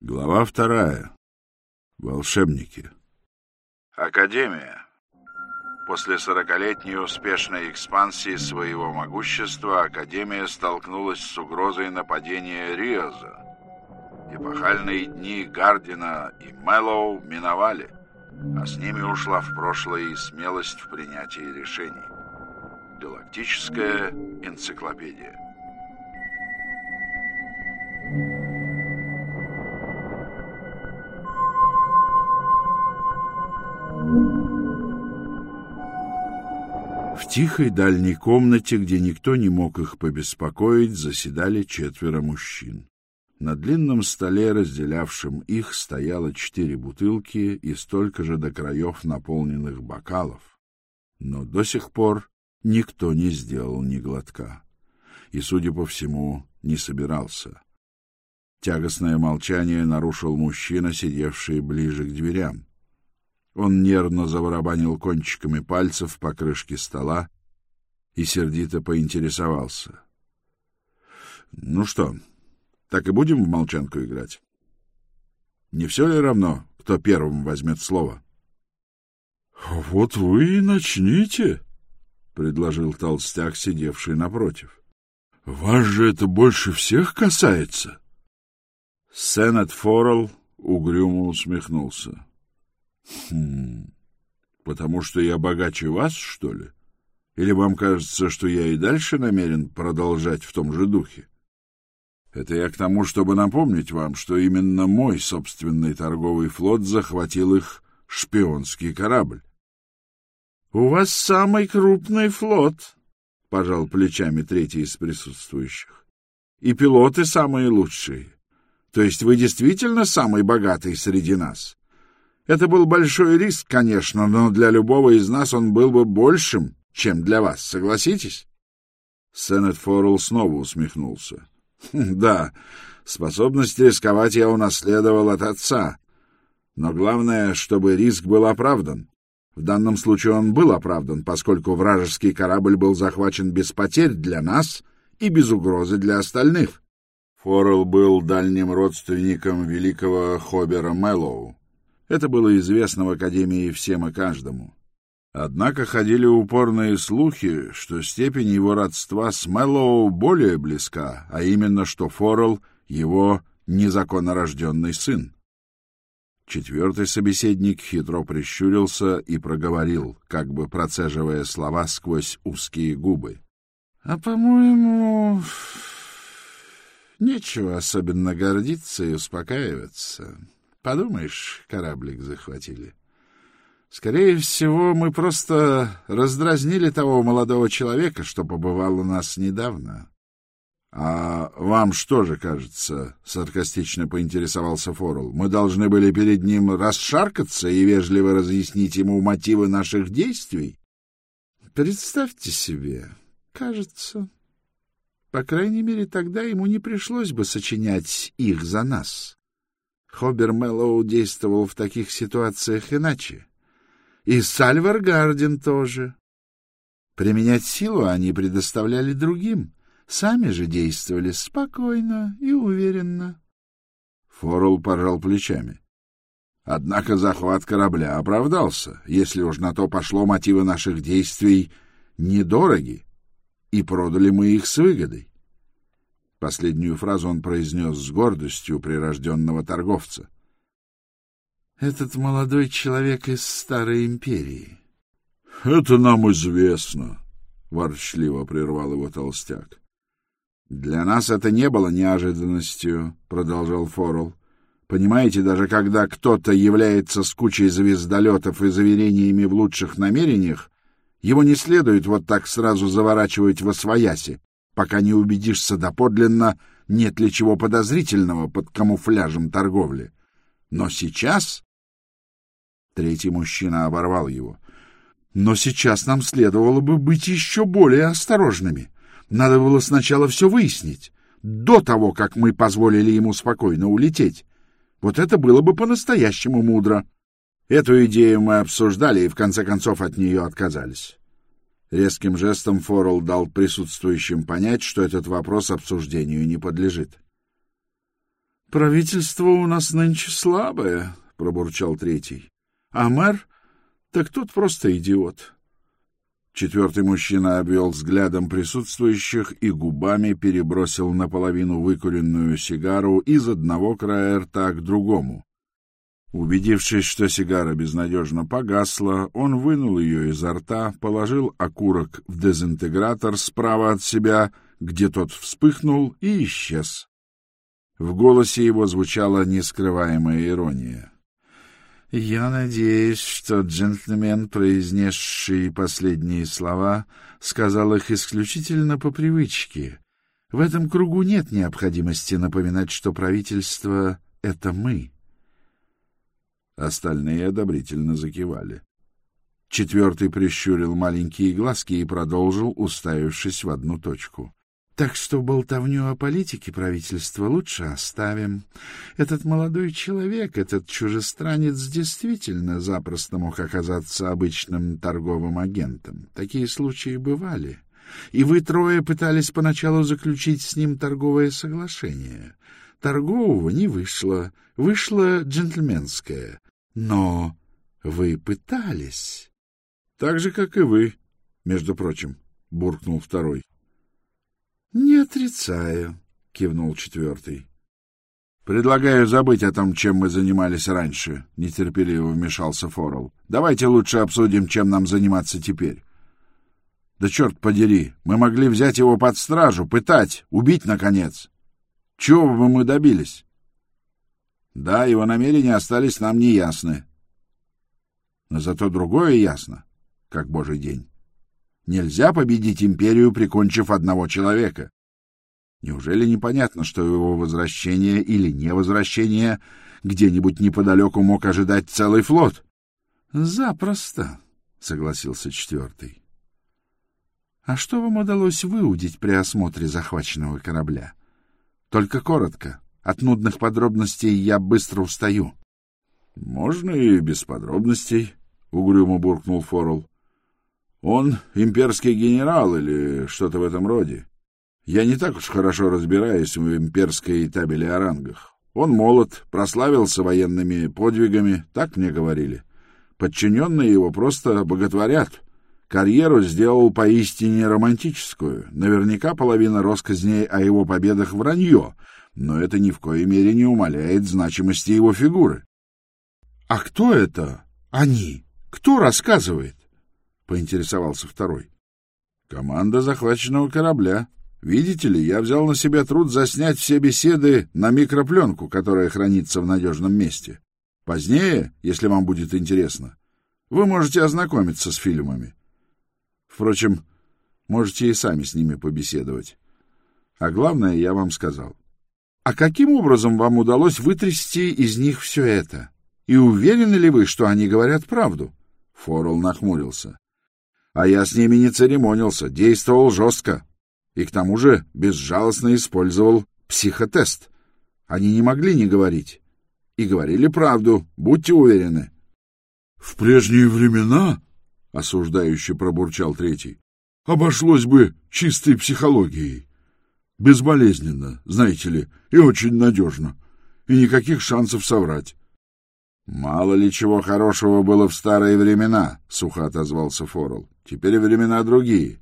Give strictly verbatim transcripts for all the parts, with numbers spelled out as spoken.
Глава вторая. Волшебники. Академия. После сорокалетней успешной экспансии своего могущества Академия столкнулась с угрозой нападения Риоза. Эпохальные дни Гардина и Мэллоу миновали, а с ними ушла в прошлое и смелость в принятии решений. Галактическая энциклопедия. В тихой дальней комнате, где никто не мог их побеспокоить, заседали четверо мужчин. На длинном столе, разделявшем их, стояло четыре бутылки и столько же до краев наполненных бокалов. Но до сих пор никто не сделал ни глотка. И, судя по всему, не собирался. Тягостное молчание нарушил мужчина, сидевший ближе к дверям. Он нервно забарабанил кончиками пальцев по крышке стола и сердито поинтересовался. — Ну что, так и будем в молчанку играть? Не все ли равно, кто первым возьмет слово? — Вот вы и начните, — предложил толстяк, сидевший напротив. — Вас же это больше всех касается. Сеннет Форел угрюмо усмехнулся. Хм, потому что я богаче вас, что ли? Или вам кажется, что я и дальше намерен продолжать в том же духе? Это я к тому, чтобы напомнить вам, что именно мой собственный торговый флот захватил их шпионский корабль. — У вас самый крупный флот, — пожал плечами третий из присутствующих. — И пилоты самые лучшие. То есть вы действительно самый богатый среди нас? Это был большой риск, конечно, но для любого из нас он был бы большим, чем для вас, согласитесь? Сеннет Форел снова усмехнулся. — Да, способность рисковать я унаследовал от отца. Но главное, чтобы риск был оправдан. В данном случае он был оправдан, поскольку вражеский корабль был захвачен без потерь для нас и без угрозы для остальных. Форел был дальним родственником великого Хобера Мэллоу. Это было известно в Академии всем и каждому. Однако ходили упорные слухи, что степень его родства с Мэллоу более близка, а именно, что Форел — его незаконно рожденный сын. Четвертый собеседник хитро прищурился и проговорил, как бы процеживая слова сквозь узкие губы. — А, по-моему, нечего особенно гордиться и успокаиваться. Подумаешь, кораблик захватили. Скорее всего, мы просто раздразнили того молодого человека, что побывал у нас недавно. — А вам что же кажется, — саркастично поинтересовался Форел, — мы должны были перед ним расшаркаться и вежливо разъяснить ему мотивы наших действий? — Представьте себе, кажется. По крайней мере, тогда ему не пришлось бы сочинять их за нас. Хобер Мэллоу действовал в таких ситуациях иначе. И Сальвар Гардин тоже. Применять силу они предоставляли другим, сами же действовали спокойно и уверенно. Форел пожал плечами. Однако захват корабля оправдался, если уж на то пошло, мотивы наших действий недороги, и продали мы их с выгодой. Последнюю фразу он произнес с гордостью прирожденного торговца. «Этот молодой человек из Старой Империи». — Это нам известно, — ворчливо прервал его толстяк. — Для нас это не было неожиданностью, — продолжал Форел. — Понимаете, даже когда кто-то является с кучей звездолетов и заверениями в лучших намерениях, его не следует вот так сразу заворачивать восвояси, пока не убедишься доподлинно, нет ли чего подозрительного под камуфляжем торговли. Но сейчас... Третий мужчина оборвал его. Но сейчас нам следовало бы быть еще более осторожными. Надо было сначала все выяснить, до того, как мы позволили ему спокойно улететь. Вот это было бы по-настоящему мудро. Эту идею мы обсуждали и в конце концов от нее отказались. Резким жестом Форел дал присутствующим понять, что этот вопрос обсуждению не подлежит. — Правительство у нас нынче слабое, — пробурчал третий. — А мэр? Так тот просто идиот. Четвертый мужчина обвел взглядом присутствующих и губами перебросил наполовину выкуренную сигару из одного края рта к другому. Убедившись, что сигара безнадежно погасла, он вынул ее изо рта, положил окурок в дезинтегратор справа от себя, где тот вспыхнул и исчез. В голосе его звучала нескрываемая ирония. «Я надеюсь, что джентльмен, произнесший последние слова, сказал их исключительно по привычке. В этом кругу нет необходимости напоминать, что правительство — это мы». Остальные одобрительно закивали. Четвертый прищурил маленькие глазки и продолжил, уставившись в одну точку. Так что болтовню о политике правительства лучше оставим. Этот молодой человек, этот чужестранец, действительно запросто мог оказаться обычным торговым агентом. Такие случаи бывали. И вы трое пытались поначалу заключить с ним торговое соглашение. Торгового не вышло, вышло джентльменское. Но вы пытались. — Так же, как и вы, между прочим, — буркнул второй. — Не отрицаю, — кивнул четвертый. — Предлагаю забыть о том, чем мы занимались раньше, — нетерпеливо вмешался Форрелл. — Давайте лучше обсудим, чем нам заниматься теперь. Да черт подери, мы могли взять его под стражу, пытать, убить, наконец. Чего бы мы добились? Да, его намерения остались нам неясны. Но зато другое ясно, как божий день. Нельзя победить империю, прикончив одного человека. Неужели непонятно, что его возвращение или невозвращение где-нибудь неподалеку мог ожидать целый флот? — Запросто, — согласился четвертый. — А что вам удалось выудить при осмотре захваченного корабля? Только коротко. От нудных подробностей я быстро устаю. — Можно и без подробностей, — угрюмо буркнул Форрелл. — Он имперский генерал или что-то в этом роде. Я не так уж хорошо разбираюсь в имперской табели о рангах. Он молод, прославился военными подвигами, так мне говорили. Подчиненные его просто боготворят. Карьеру сделал поистине романтическую. Наверняка половина россказней о его победах вранье, но это ни в коей мере не умаляет значимости его фигуры. — А кто это они? Кто рассказывает? — поинтересовался второй. — Команда захваченного корабля. Видите ли, я взял на себя труд заснять все беседы на микропленку, которая хранится в надежном месте. Позднее, если вам будет интересно, вы можете ознакомиться с фильмами. Впрочем, можете и сами с ними побеседовать. А главное, я вам сказал. А каким образом вам удалось вытрясти из них все это? И уверены ли вы, что они говорят правду? Форрелл нахмурился. А я с ними не церемонился, действовал жестко. И к тому же безжалостно использовал психотест. Они не могли не говорить. И говорили правду, будьте уверены. — В прежние времена, — осуждающе пробурчал третий, — обошлось бы чистой психологией. Безболезненно, знаете ли, и очень надежно. И никаких шансов соврать. — Мало ли чего хорошего было в старые времена, — сухо отозвался Форрелл. — Теперь времена другие.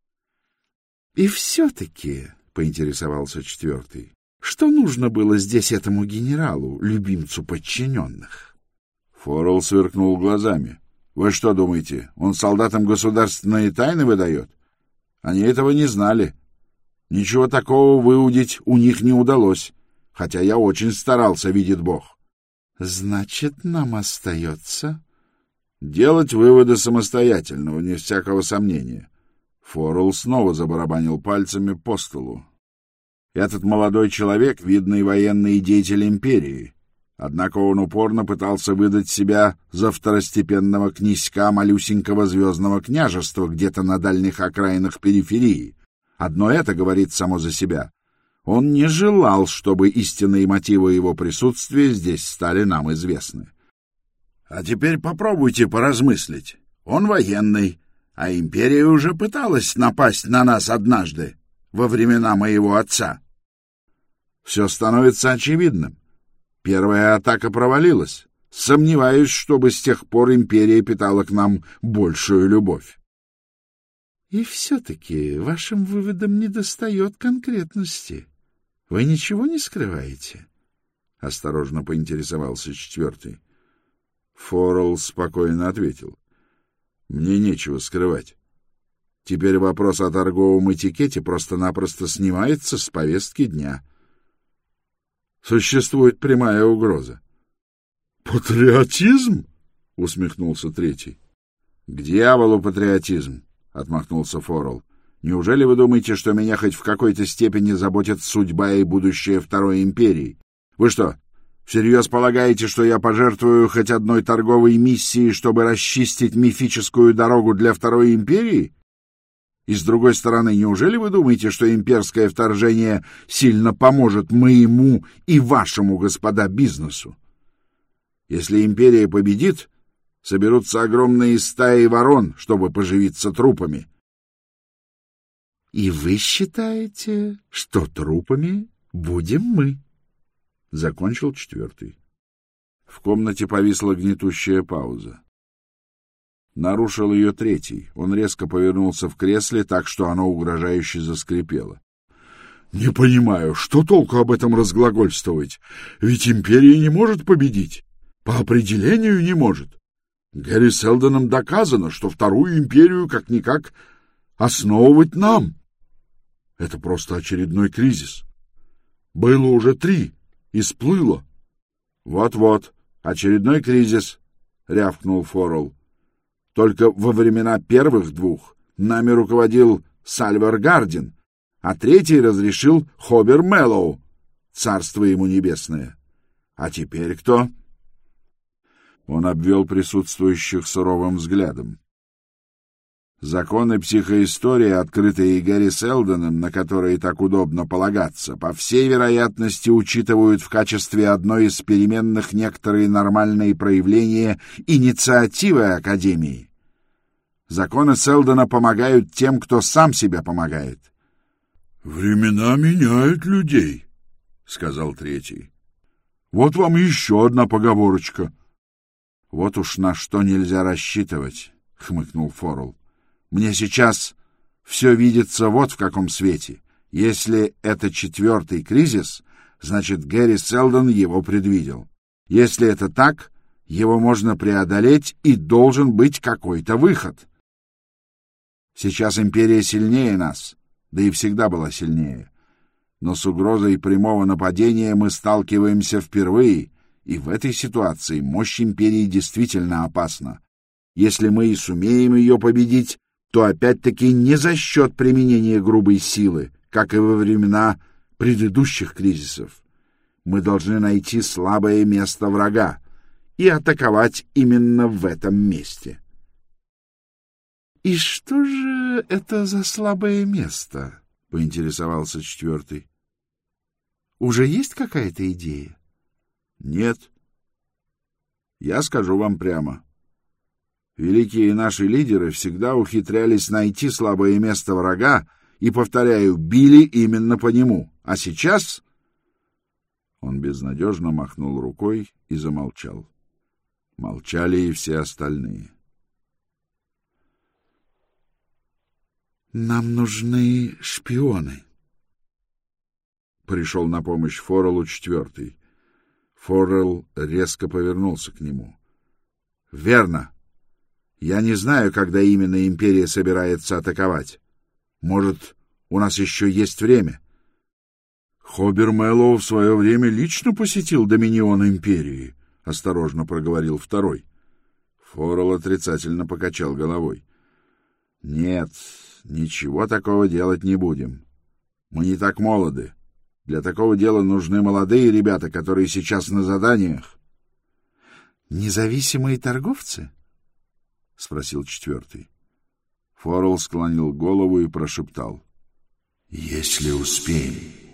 — И все-таки, — поинтересовался четвертый, — что нужно было здесь этому генералу, любимцу подчиненных? Форрелл сверкнул глазами. — Вы что думаете, он солдатам государственные тайны выдает? Они этого не знали. Ничего такого выудить у них не удалось, хотя я очень старался, видит Бог. — Значит, нам остается... — Делать выводы самостоятельно, вне всякого сомнения. Форрелл снова забарабанил пальцами по столу. Этот молодой человек — видный военный деятель империи. Однако он упорно пытался выдать себя за второстепенного князька малюсенького звездного княжества где-то на дальних окраинах периферии. Одно это говорит само за себя. Он не желал, чтобы истинные мотивы его присутствия здесь стали нам известны. А теперь попробуйте поразмыслить. Он военный, а империя уже пыталась напасть на нас однажды, во времена моего отца. Все становится очевидным. Первая атака провалилась. Сомневаюсь, чтобы с тех пор империя питала к нам большую любовь. — И все-таки вашим выводам недостает конкретности. Вы ничего не скрываете? — осторожно поинтересовался четвертый. Форел спокойно ответил. — Мне нечего скрывать. Теперь вопрос о торговом этикете просто-напросто снимается с повестки дня. Существует прямая угроза. — Патриотизм? — усмехнулся третий. — К дьяволу патриотизм! — отмахнулся Форел. — Неужели вы думаете, что меня хоть в какой-то степени заботит судьба и будущее Второй империи? Вы что, всерьез полагаете, что я пожертвую хоть одной торговой миссией, чтобы расчистить мифическую дорогу для Второй империи? И с другой стороны, неужели вы думаете, что имперское вторжение сильно поможет моему и вашему, господа, бизнесу? Если империя победит, соберутся огромные стаи ворон, чтобы поживиться трупами. — И вы считаете, что трупами будем мы? — закончил четвертый. В комнате повисла гнетущая пауза. Нарушил ее третий. Он резко повернулся в кресле так, что оно угрожающе заскрипело. — Не понимаю, что толку об этом разглагольствовать? Ведь империя не может победить. По определению не может. Гэри Селдоном доказано, что Вторую империю как-никак основывать нам. Это просто очередной кризис. Было уже три, и сплыло. Вот — Вот-вот, очередной кризис, — рявкнул Форел. Только во времена первых двух нами руководил Сальвар Гардин, а третий разрешил Хобер Мэллоу, царство ему небесное. А теперь кто? Он обвел присутствующих суровым взглядом. Законы психоистории, открытые Гэри Селдоном, на которые так удобно полагаться, по всей вероятности учитывают в качестве одной из переменных некоторые нормальные проявления инициативы Академии. Законы Селдона помогают тем, кто сам себя помогает. — Времена меняют людей, — сказал третий. — Вот вам еще одна поговорочка. — Вот уж на что нельзя рассчитывать, — хмыкнул Форел. Мне сейчас все видится вот в каком свете. Если это четвертый кризис, значит, Гэри Селдон его предвидел. Если это так, его можно преодолеть, и должен быть какой-то выход. Сейчас империя сильнее нас, да и всегда была сильнее. Но с угрозой прямого нападения мы сталкиваемся впервые, и в этой ситуации мощь империи действительно опасна. Если мы и сумеем ее победить, то опять-таки не за счет применения грубой силы, как и во времена предыдущих кризисов. Мы должны найти слабое место врага и атаковать именно в этом месте. — И что же это за слабое место? — поинтересовался четвертый. — Уже есть какая-то идея? — Нет. Я скажу вам прямо. Великие наши лидеры всегда ухитрялись найти слабое место врага и, повторяю, били именно по нему. А сейчас... Он безнадежно махнул рукой и замолчал. Молчали и все остальные. «Нам нужны шпионы», — пришел на помощь Форелу четвертый. Форел резко повернулся к нему. «Верно. Я не знаю, когда именно империя собирается атаковать. Может, у нас еще есть время?» «Хобер Мэллоу в свое время лично посетил Доминион империи», — осторожно проговорил второй. Форел отрицательно покачал головой. «Нет, ничего такого делать не будем. Мы не так молоды. Для такого дела нужны молодые ребята, которые сейчас на заданиях». «Независимые торговцы?» — спросил четвертый. Форел склонил голову и прошептал: — «Если успеем».